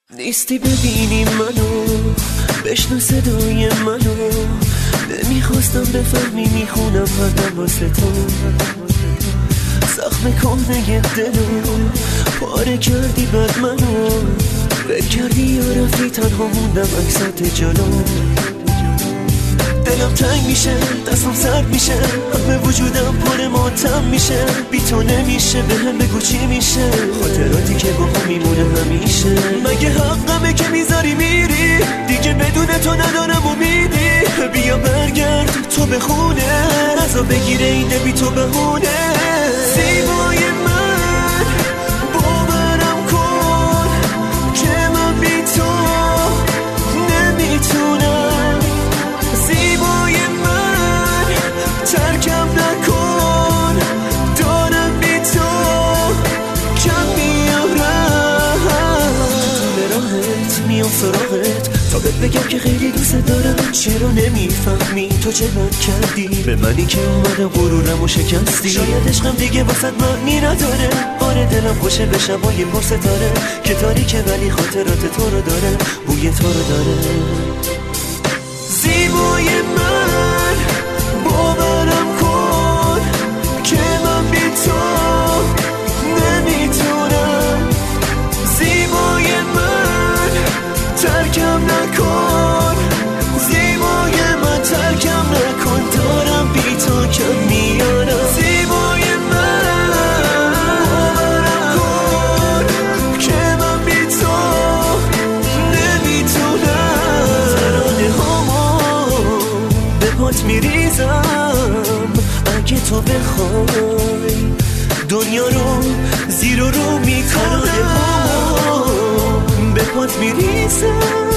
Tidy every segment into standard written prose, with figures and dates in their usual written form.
نیستی ببینی منو، بشنو صدای منو، نمیخواستم بفهمی میخونم هر دم واسه تو. زخم کهنه دلو پاره کردی بد منو، ول کردی یا رفتی تنها موندم عکسات جلو. دلم تنگ میشه، دستم سرد میشه، همه وجودم پر ماتم میشه. بی تو نمیشه، به هم بگو چی میشه، خاطراتی که با هم میمونه همیشه. مگه حقمه که میذاری میری، دیگه بدون تو ندارم امیدی. بیا برگرد تو به خونه، ازا بگیره این بی تو بهونه. زیبای من باورم کن که من بی تو نمیتونم. زیبای من ترکم نکن، دارم بی تو کم میارم. طول راحت میام سراغت تا بهت بگم که خیلی دوست دارم. چرا نمیفهمی تو چه بد کردی به منی که اومدم غرورمو شکستی. شاید عشقم دیگه واسه معنی نداره. آره دلم خوشه به شبای پر ستاره که تاریکه ولی خاطرات تو رو داره، بوی تو رو داره. زیبای من باورم کن که من بی تو نمیتونم. زیبای من ترکم نکن، زیبای من ترکم نکن، دارم بی تو کم میارم. زیبای من باورم کن که من بی تو نمیتونم. ترانه هامو به پات میریزم، اگه تو بخوای دنیا رو زیر و رو میکنم. به پات میریزم.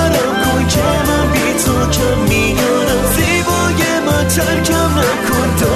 ترکم نکن.